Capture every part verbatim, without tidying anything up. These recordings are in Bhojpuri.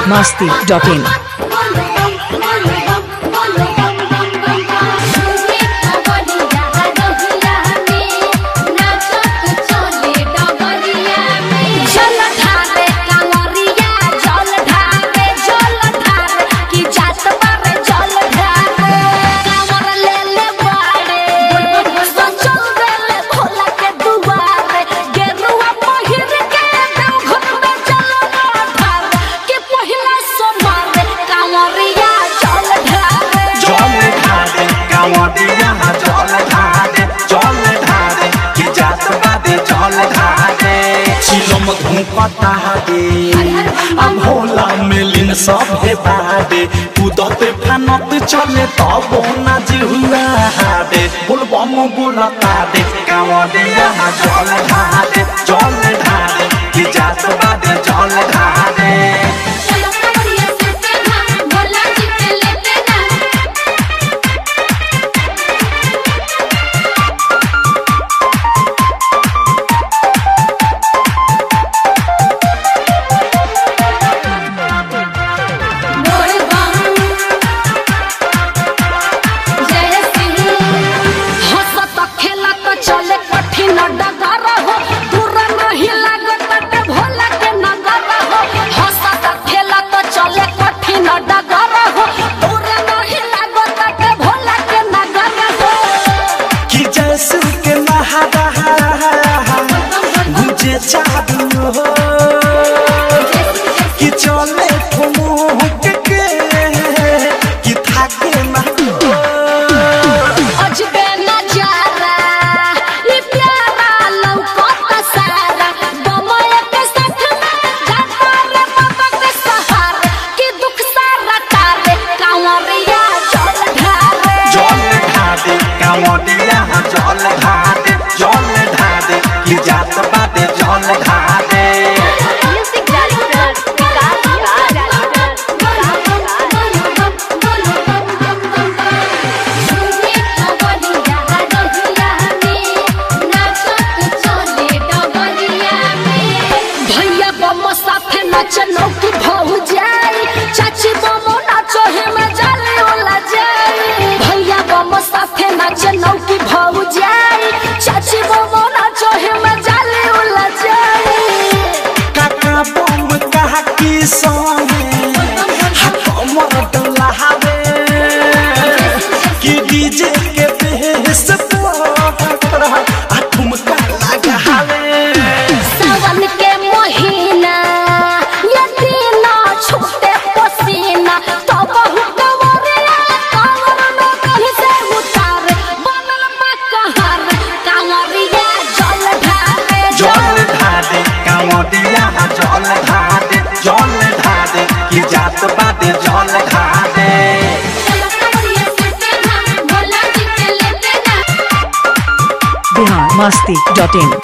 masti dot in. पता दे अब होला मिलिन सभे बादे कूदते फानत चले तब ना जिहुआ दे बोलबम बोलता दे कांवरिया जल ढादे जल ढादे कि जात बादे जल ढादे कि चले ठुमुक के कि थाके ना अजबे नजारा ये प्यारा लौकता सारा बमय के साथ में जाता रे बाबा के सहारा कि दुख सारा तारे कांवरिया जल ढारे जल ढारे कांवरिया जल ढारे जल ढारे कि जात बादे जल ढारे चनो की भौ जाई चाची बमो नाचो हे में जाले ओला जाई भैया बमो साथे नाचनो की भौ जाई चाची बमो नाचो हे में जाले ओला जाई काका बम कहा की सोने हाथ मोर डला हवे कि डीजे के बेस पर आ ठुमका लगा हवे सावन के महीना छूटे पसीना तो बहुत वरिया कांवर में कहीं से उतार बनल मकहर कांवरिया जल ढारे जल ढारे कांवरिया जल ढारे जल ढारे कि जात बादे जल ढारे बिहार मस्ती dot in.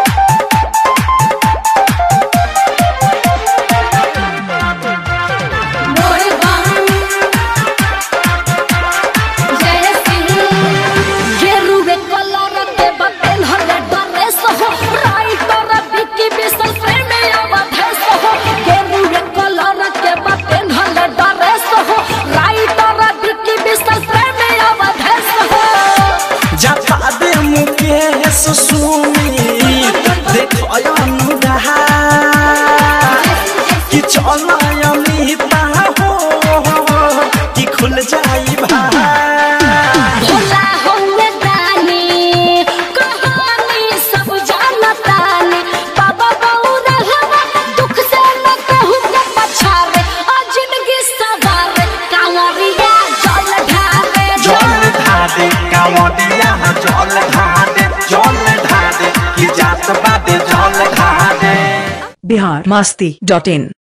कि चलता हो कि खुल जाई भोला होंगे दानी कहानी सब जानतानी बाबा बौरा हवा दुख से न कहूँ के पछारे और जिंदगी सवारे कांवरिया जल ढारे जल ढारे कांवरिया जल ढारे जल ढारे कि जात बादे जल ढारे बिहार मस्ती dot in.